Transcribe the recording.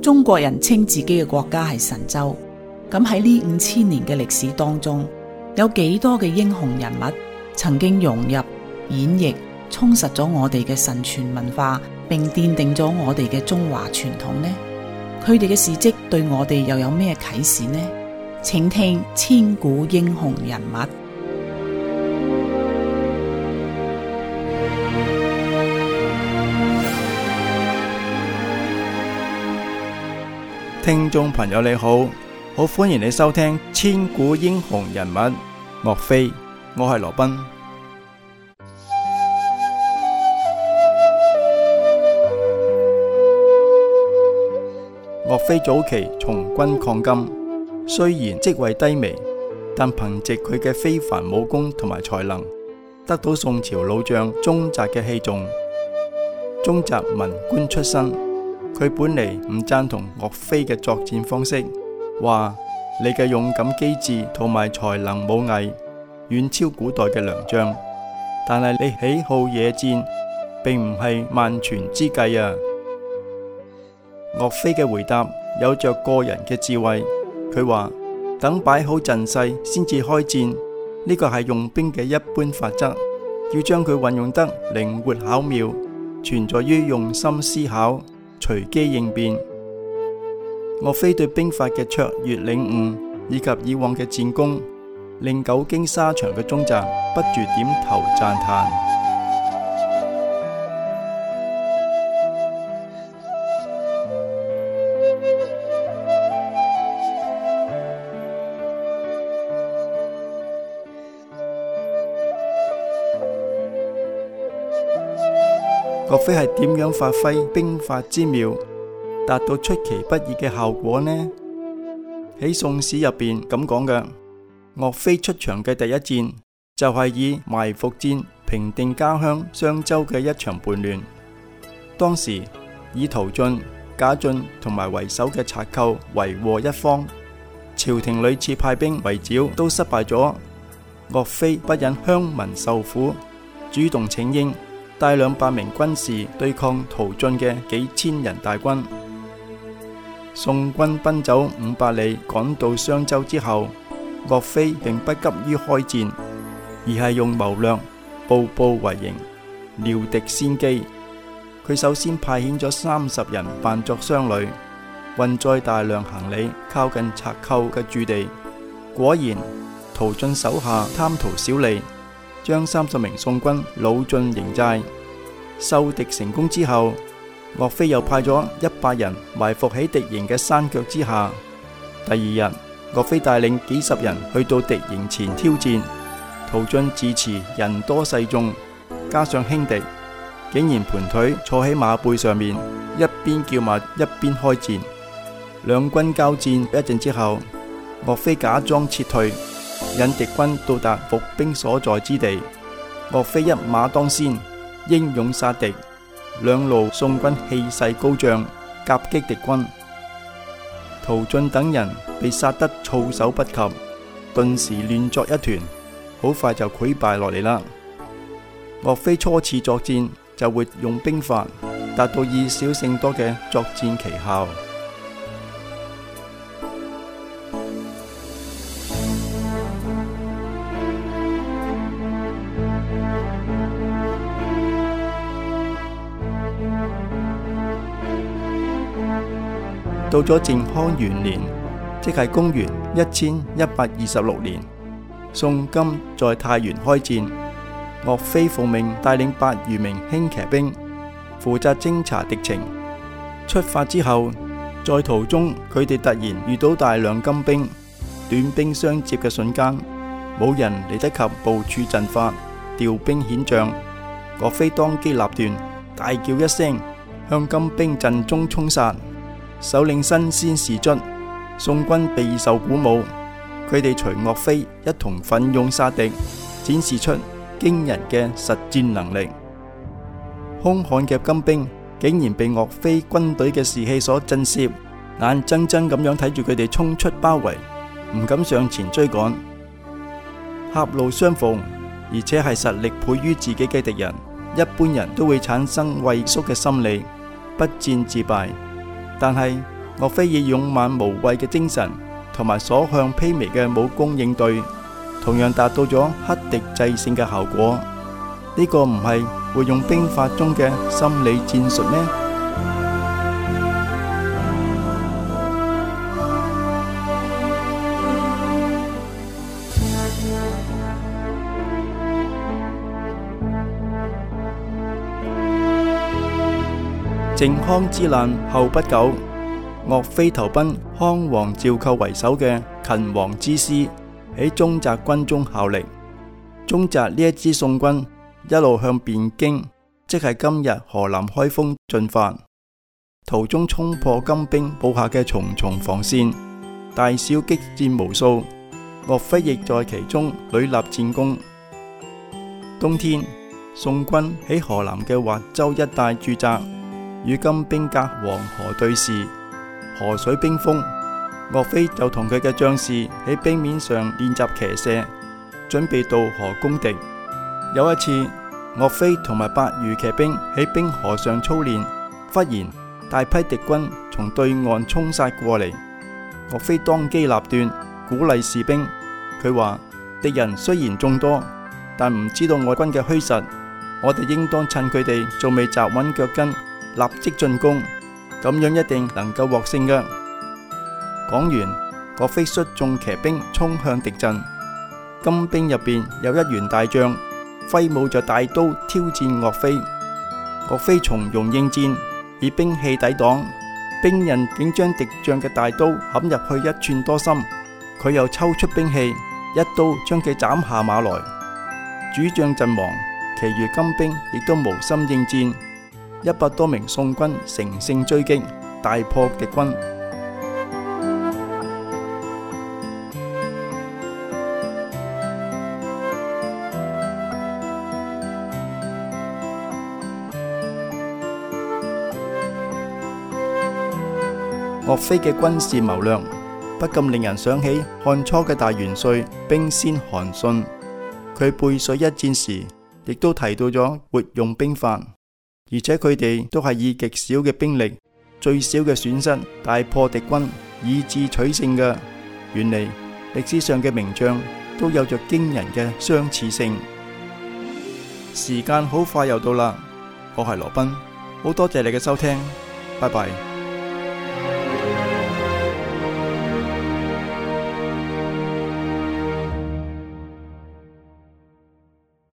中國人稱自己嘅國家係神州，咁喺呢5000年嘅歷史當中，有幾多嘅英雄人物曾經融入、演繹、充實咗我哋嘅神傳文化，並奠定咗我哋嘅中華傳統呢？佢哋嘅事蹟對我哋又有咩啟示呢？請聽千古英雄人物。 聽眾朋友你好，好歡迎你收聽千古英雄人物岳飛，我係羅賓。岳飛早期從軍抗金，雖然職位低微，但憑借佢嘅非凡武功同埋才能，得到宋朝老將宗澤嘅器重。宗澤文官出身，佢本嚟唔贊同岳飛嘅作戰方式，話你嘅勇敢機智同埋才能武藝遠超古代嘅良將，但係你喜好野戰，並唔係萬全之計啊！岳飛嘅回答有着個人嘅智慧，佢話等擺好陣勢先至開戰，呢個係用兵嘅一般法則，要將佢運用得靈活巧妙，存在於用心思考、隨機應變。岳飛對兵法嘅卓越領悟以及以往嘅戰功，令久經沙場嘅宗澤不住點頭讚嘆。岳飛係點樣發揮兵法之妙，達到出其不意嘅效果呢？喺宋史入邊咁講嘅，岳飛出場嘅第一戰就係以埋伏戰平定家鄉襄州嘅一場叛亂。當時以陶進、賈進同埋為首嘅賊寇為禍一方，朝廷屢次派兵圍剿都失敗咗。岳飛不忍鄉民受苦，主動請纓，帶200名軍士對抗陶進嘅幾千人大軍。宋軍奔走500里，趕到襄州之後，岳飛並不急於開戰，而係用謀略步步為營，料敵先機。佢首先派遣咗30人扮作商旅，運載大量行李靠近賊寇嘅駐地。果然，陶進手下貪圖小利，將30名宋軍擄進營寨。受敵成功之後，岳飛又派咗100人埋伏喺敵營嘅山腳之下。第二日，岳飛帶領幾十人去到敵營前挑戰。陶進自持人多勢眾，加上輕敵，竟然盤腿坐喺馬背上面，一邊叫罵一邊開戰。兩軍交戰一陣之後，岳飛假裝撤退，引敵軍到達伏兵所在之地。岳飛一馬當先，英勇殺敵，兩路宋軍氣勢高漲，夾擊敵軍。陶進等人被殺得措手不及，頓時亂作一團，好快就潰敗落嚟啦。岳飛初次作戰就會用兵法，達到以少勝多嘅作戰奇效。到咗靖康元年，即係公元1126年，宋金在太原開戰。岳飛奉命帶領100餘名輕騎兵，負責偵查敵情。出發之後，在途中佢哋突然遇到大量金兵，短兵相接嘅瞬間，冇人嚟得及部署陣法、調兵遣將。岳飛當機立斷，大叫一聲，向金兵陣中衝殺。首領身先士卒，宋軍備受鼓舞，佢哋隨岳飛一同奮勇殺敵，展示出驚人嘅實戰能力。兇悍嘅金兵竟然被岳飛軍隊嘅士氣所震懾，眼睜睜咁樣睇住佢哋衝出包圍，唔敢上前追趕。狹路相逢，而且係實力倍於自己嘅敵人，一般人都會產生畏縮嘅心理，不戰自敗。但係岳飛以勇猛無畏嘅精神同埋所向披靡嘅武功應對，同樣達到咗克敵制勝嘅效果。呢個唔係活用兵法中嘅心理戰術咩？靖康之難後不久，岳飛投奔康王趙構為首嘅勤王之師，喺中澤軍中效力。中澤呢一支宋軍一路向汴京，即係今日河南開封進發，途中衝破金兵布下嘅重重防線，大小激戰無數，岳飛亦在其中屢立戰功。冬天，宋軍喺河南嘅滑州一帶駐紮，與金兵隔黃河對峙，河水冰封，岳飛就同佢嘅將士喺冰面上練習騎射，準備渡河攻敵。有一次，岳飛同埋百餘騎兵喺冰河上操練，忽然大批敵軍從對岸衝殺過嚟，岳飛當機立斷，鼓勵士兵。佢話：敵人雖然眾多，但唔知道我軍嘅虛實，我哋應當趁佢哋仲未站穩腳跟，立即進攻，咁樣一定能夠獲勝嘅。講完，岳飛率眾騎兵衝向敵陣，金兵入邊有一員大將揮舞着大刀挑戰岳飛。岳飛從容應戰，以兵器抵擋，兵刃竟將敵將嘅大刀砍入去1寸多深，佢又抽出兵器，一刀將佢斬下馬來。主將陣亡，其餘金兵亦都無心應戰。100多名宋軍乘勝追擊，大破敵軍。岳飛嘅軍事謀略不禁令人想起漢初嘅大元帥兵仙韓信，佢背水一戰時亦都提到咗活用兵法，而且佢哋都係以極少嘅兵力、最少嘅損失大破敵軍，以智取勝嘅。原嚟歷史上嘅名將都有着驚人嘅相似性。時間好快又到啦，我係羅賓，好多謝你嘅收聽，拜拜。